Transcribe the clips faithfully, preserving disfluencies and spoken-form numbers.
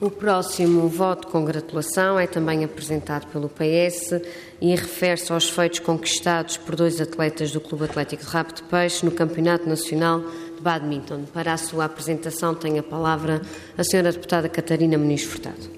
O próximo voto de congratulação é também apresentado pelo P S e refere-se aos feitos conquistados por dois atletas do Clube Atlético de Rabo de Peixe no Campeonato Nacional de Badminton. Para a sua apresentação tem a palavra a senhora deputada Catarina Muniz Furtado.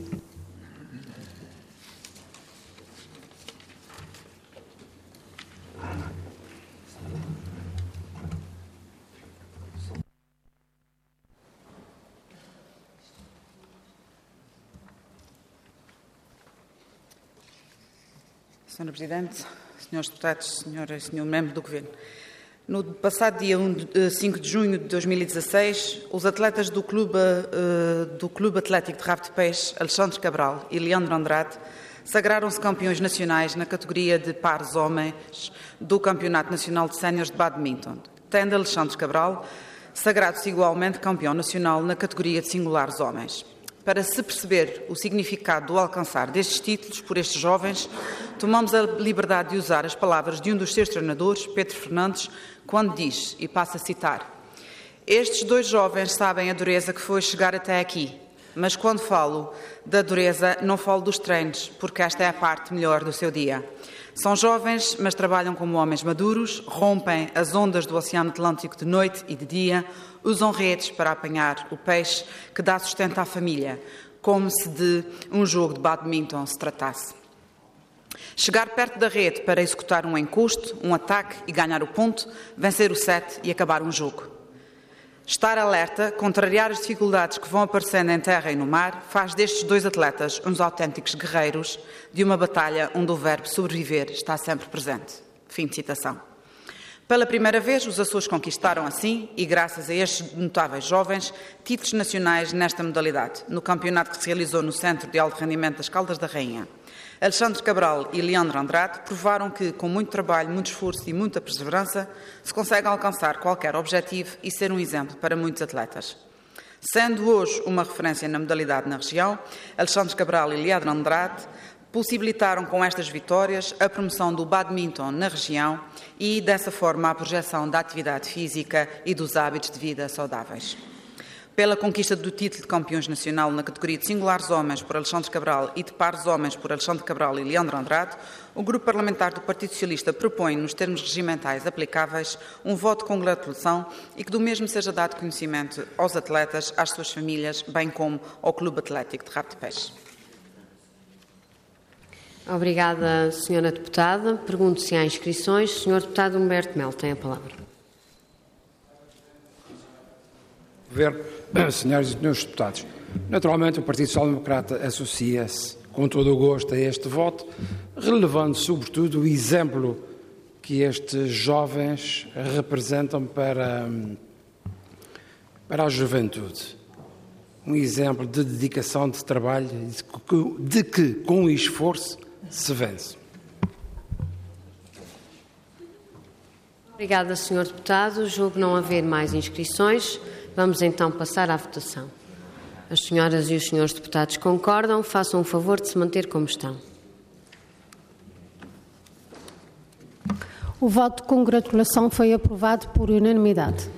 senhora Presidente, senhores deputados, senhora e senhor membro do Governo, no passado dia cinco de junho de dois mil e dezasseis, os atletas do Clube, do Clube Atlético de Rabo de Peixe, Alexandre Cabral e Leandro Andrade, sagraram-se campeões nacionais na categoria de pares homens do Campeonato Nacional de Séniores de Badminton, tendo Alexandre Cabral sagrado-se igualmente campeão nacional na categoria de singulares homens. Para se perceber o significado do alcançar destes títulos por estes jovens, tomamos a liberdade de usar as palavras de um dos seus treinadores, Pedro Fernandes, quando diz, e passo a citar: "Estes dois jovens sabem a dureza que foi chegar até aqui, mas quando falo da dureza não falo dos treinos, porque esta é a parte melhor do seu dia. São jovens, mas trabalham como homens maduros, rompem as ondas do Oceano Atlântico de noite e de dia, usam redes para apanhar o peixe que dá sustento à família, como se de um jogo de badminton se tratasse. Chegar perto da rede para executar um encosto, um ataque e ganhar o ponto, vencer o set e acabar um jogo. Estar alerta, contrariar as dificuldades que vão aparecendo em terra e no mar, faz destes dois atletas uns autênticos guerreiros de uma batalha onde o verbo sobreviver está sempre presente." Fim de citação. Pela primeira vez, os Açores conquistaram assim, e graças a estes notáveis jovens, títulos nacionais nesta modalidade, no campeonato que se realizou no Centro de Alto Rendimento das Caldas da Rainha. Alexandre Cabral e Leandro Andrade provaram que, com muito trabalho, muito esforço e muita perseverança, se consegue alcançar qualquer objetivo e ser um exemplo para muitos atletas. Sendo hoje uma referência na modalidade na região, Alexandre Cabral e Leandro Andrade possibilitaram com estas vitórias a promoção do badminton na região e, dessa forma, a projeção da atividade física e dos hábitos de vida saudáveis. Pela conquista do título de campeões nacional na categoria de singulares homens por Alexandre Cabral e de pares homens por Alexandre Cabral e Leandro Andrade, o Grupo Parlamentar do Partido Socialista propõe, nos termos regimentais aplicáveis, um voto de congratulação e que do mesmo seja dado conhecimento aos atletas, às suas famílias, bem como ao Clube Atlético de Rabo de Peixe. Obrigada, senhora deputada. Pergunto se há inscrições. senhor deputado Humberto Melo tem a palavra. Governo, senhoras e senhores deputados, naturalmente o Partido Social Democrata associa-se com todo o gosto a este voto, relevando sobretudo o exemplo que estes jovens representam para, para a juventude. Um exemplo de dedicação, de trabalho, de que com esforço se vence. Obrigada, senhor deputado. Julgo não haver mais inscrições. Vamos então passar à votação. As senhoras e os senhores deputados concordam, façam o favor de se manter como estão. O voto de congratulação foi aprovado por unanimidade.